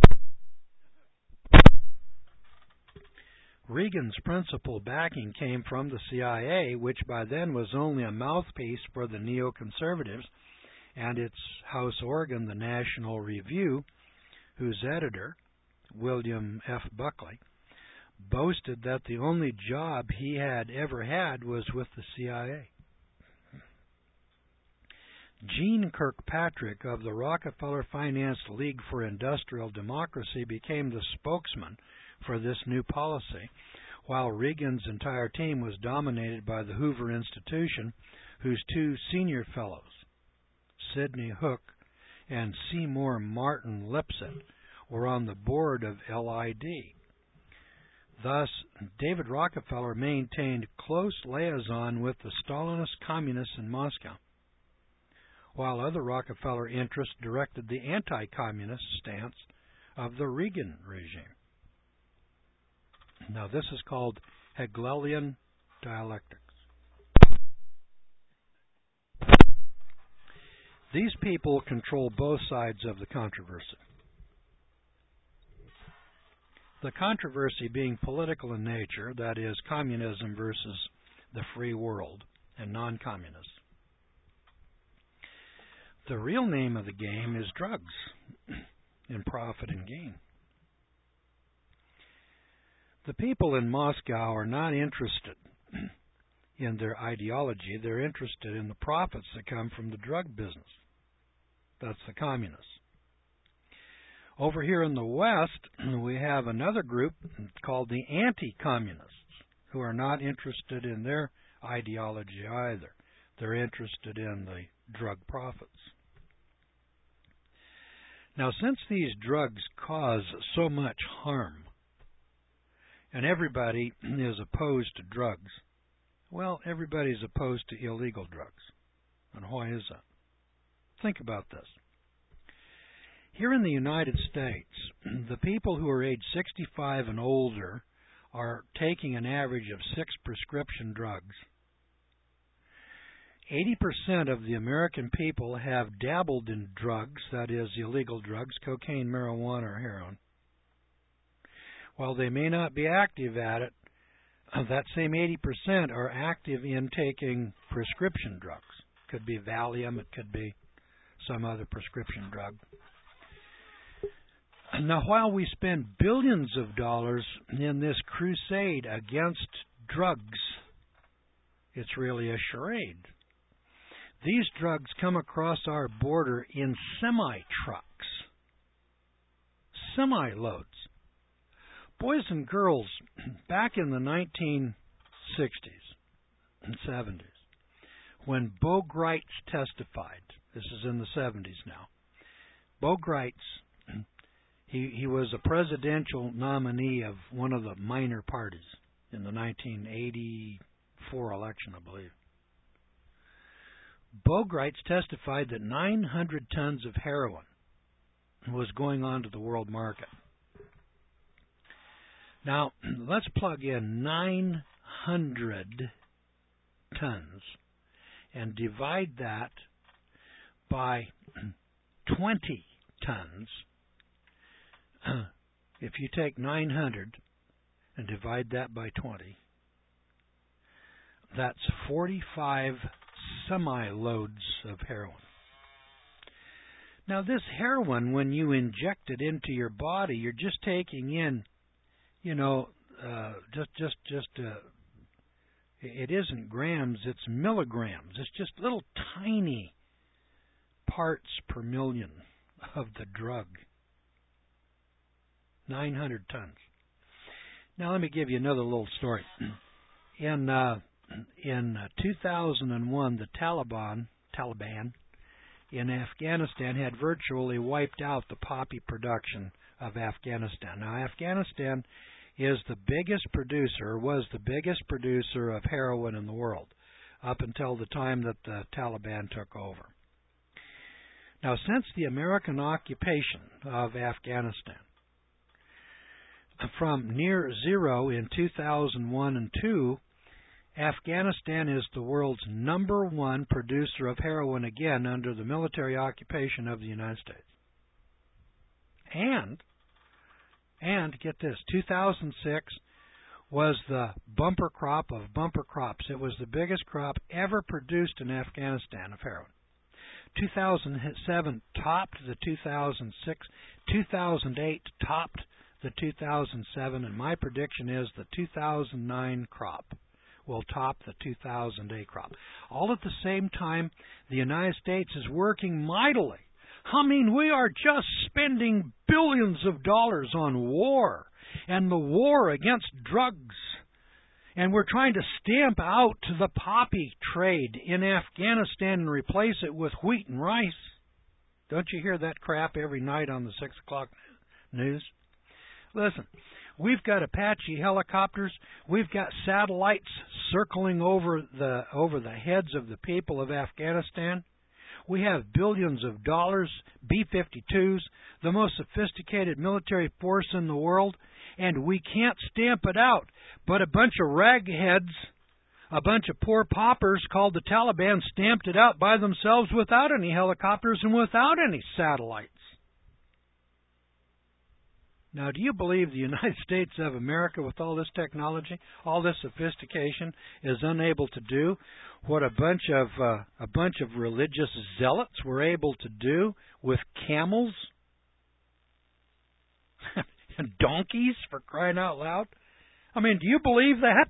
Reagan's principal backing came from the CIA, which by then was only a mouthpiece for the neoconservatives, and its house organ, the National Review, whose editor, William F. Buckley, boasted that the only job he had ever had was with the CIA. Gene Kirkpatrick of the Rockefeller-financed League for Industrial Democracy became the spokesman for this new policy, while Reagan's entire team was dominated by the Hoover Institution, whose two senior fellows, Sidney Hook and Seymour Martin Lipset, were on the board of LID. Thus, David Rockefeller maintained close liaison with the Stalinist communists in Moscow, while other Rockefeller interests directed the anti-communist stance of the Reagan regime. Now, this is called Hegelian dialectics. These people control both sides of the controversy. The controversy being political in nature, that is, communism versus the free world and non-communists. The real name of the game is drugs and profit and gain. The people in Moscow are not interested in their ideology. They're interested in the profits that come from the drug business. That's the communists. Over here in the West, we have another group called the anti-communists, who are not interested in their ideology either. They're interested in the drug profits. Now, since these drugs cause so much harm, and everybody is opposed to drugs, well, everybody's opposed to illegal drugs. And why is that? Think about this. Here in the United States, the people who are age 65 and older are taking an average of 6 prescription drugs. 80% of the American people have dabbled in drugs, that is, illegal drugs, cocaine, marijuana, or heroin. While they may not be active at it, that same 80% are active in taking prescription drugs. It could be Valium, it could be some other prescription drug. Now, while we spend billions of dollars in this crusade against drugs, it's really a charade. These drugs come across our border in semi-trucks, semi-loads. Boys and girls, back in the 1960s and 70s, when Bo Gritz testified, this is in the 70s now, Bo Gritz, he was a presidential nominee of one of the minor parties in the 1984 election, I believe. Bo Gritz testified that 900 tons of heroin was going on to the world market. Now, let's plug in 900 tons and divide that by 20 tons. If you take 900 and divide that by 20, that's 45 semi-loads of heroin. Now, this heroin, when you inject it into your body, you're just taking in, it isn't grams, it's milligrams. It's just little tiny parts per million of the drug. 900 tons. Now, let me give you another little story. In 2001, the Taliban in Afghanistan had virtually wiped out the poppy production of Afghanistan. Now, Afghanistan is the biggest producer, was the biggest producer of heroin in the world up until the time that the Taliban took over. Now, since the American occupation of Afghanistan, from near zero in 2001 and 2, Afghanistan is the world's #1 producer of heroin again under the military occupation of the United States. And get this, 2006 was the bumper crop of bumper crops. It was the biggest crop ever produced in Afghanistan of heroin. 2007 topped the 2006. 2008 topped the 2007, and my prediction is the 2009 crop will top the 2000 crop. All at the same time, the United States is working mightily. I mean, we are just spending billions of dollars on war and the war against drugs. And we're trying to stamp out the poppy trade in Afghanistan and replace it with wheat and rice. Don't you hear that crap every night on the 6 o'clock news? Listen, we've got Apache helicopters. We've got satellites circling over the heads of the people of Afghanistan. We have billions of dollars, B-52s, the most sophisticated military force in the world, and we can't stamp it out. But a bunch of ragheads, a bunch of poor paupers called the Taliban stamped it out by themselves without any helicopters and without any satellites. Now, do you believe the United States of America, with all this technology, all this sophistication, is unable to do what a bunch of religious zealots were able to do with camels and donkeys, for crying out loud? I mean, do you believe that?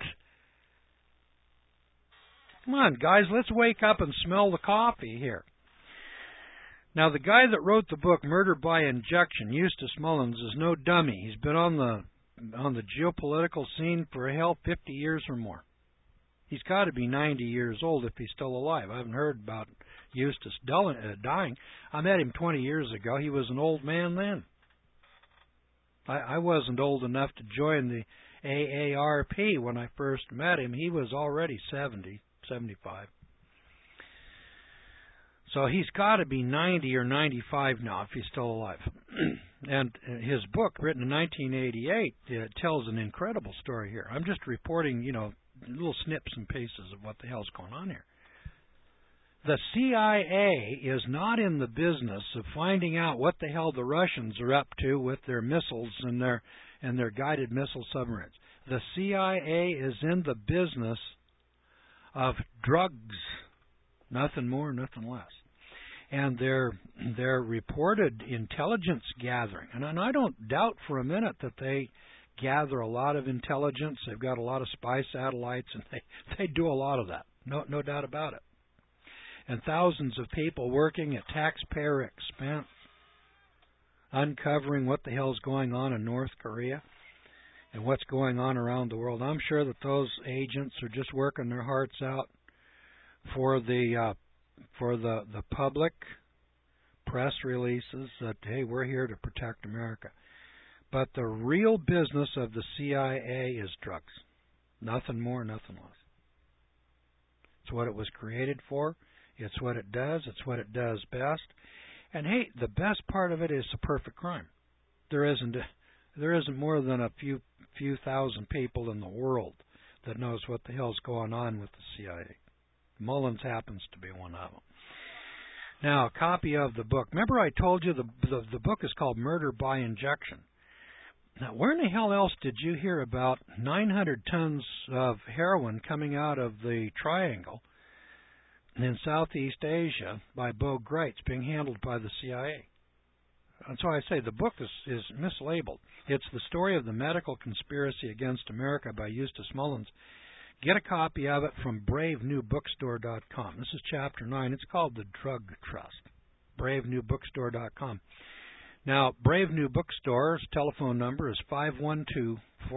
Come on, guys, let's wake up and smell the coffee here. Now, the guy that wrote the book, Murder by Injection, Eustace Mullins, is no dummy. He's been on the geopolitical scene for 50 years or more. He's got to be 90 years old if he's still alive. I haven't heard about Eustace dying. I met him 20 years ago. He was an old man then. I wasn't old enough to join the AARP when I first met him. He was already 70, 75. So he's got to be 90 or 95 now if he's still alive. And his book, written in 1988, tells an incredible story here. I'm just reporting, little snips and pieces of what the hell's going on here. The CIA is not in the business of finding out what the hell the Russians are up to with their missiles and their guided missile submarines. The CIA is in the business of drugs. Nothing more, nothing less. And their reported intelligence gathering, and I don't doubt for a minute that they gather a lot of intelligence. They've got a lot of spy satellites, and they do a lot of that. No doubt about it. And thousands of people working at taxpayer expense, uncovering what the hell's going on in North Korea and what's going on around the world. I'm sure that those agents are just working their hearts out for the public press releases that, hey, we're here to protect America. But the real business of the CIA is drugs. Nothing more, nothing less. It's what it was created for. It's what it does. It's what it does best. And hey, the best part of it is a perfect crime. There isn't more than a few thousand people in the world that knows what the hell's going on with the CIA. Mullins happens to be one of them. Now, a copy of the book. Remember I told you the book is called Murder by Injection. Now, where in the hell else did you hear about 900 tons of heroin coming out of the Triangle in Southeast Asia by Bo Greitz being handled by the CIA? That's why I say the book is mislabeled. It's The Story of the Medical Conspiracy Against America by Eustace Mullins. Get a copy of it from bravenewbookstore.com. This is Chapter 9. It's called The Drug Trust. bravenewbookstore.com. Now, Brave New Bookstore's telephone number is 512-480-2503.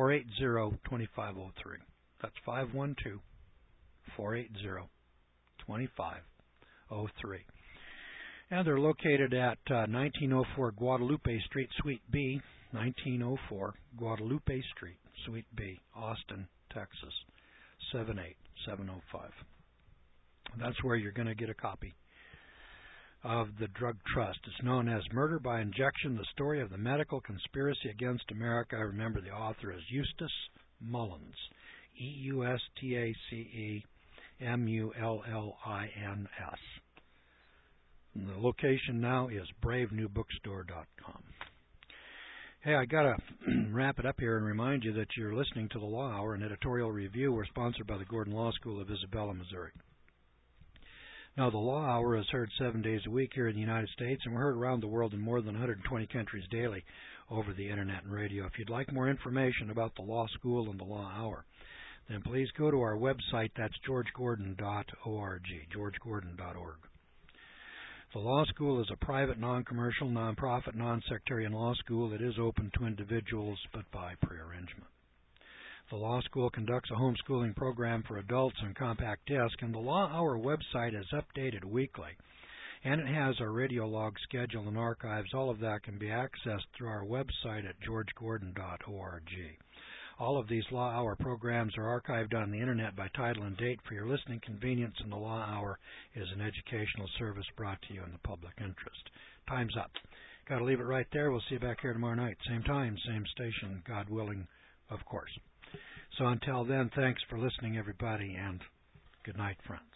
That's 512-480-2503. And they're located at 1904 Guadalupe Street, Suite B, 1904 Guadalupe Street, Suite B, Austin, Texas, 78705. That's where you're going to get a copy of The Drug Trust. It's known as Murder by Injection, The Story of the Medical Conspiracy Against America. Remember, the author is Eustace Mullins, EUSTACEMULLINS. And the location now is bravenewbookstore.com. Hey, I got to wrap it up here and remind you that you're listening to the Law Hour, an editorial review. We're sponsored by the Gordon Law School of Isabella, Missouri. Now, the Law Hour is heard 7 days a week here in the United States, and we're heard around the world in more than 120 countries daily over the Internet and radio. If you'd like more information about the Law School and the Law Hour, then please go to our website. That's georgegordon.org, georgegordon.org. The law school is a private, non-commercial, non-profit, non-sectarian law school. It is open to individuals, but by prearrangement. The law school conducts a homeschooling program for adults on compact disc, and the Law Hour website is updated weekly. And it has our radio log schedule and archives. All of that can be accessed through our website at georgegordon.org. All of these Law Hour programs are archived on the Internet by title and date for your listening convenience, and the Law Hour is an educational service brought to you in the public interest. Time's up. Got to leave it right there. We'll see you back here tomorrow night. Same time, same station, God willing, of course. So until then, thanks for listening, everybody, and good night, friends.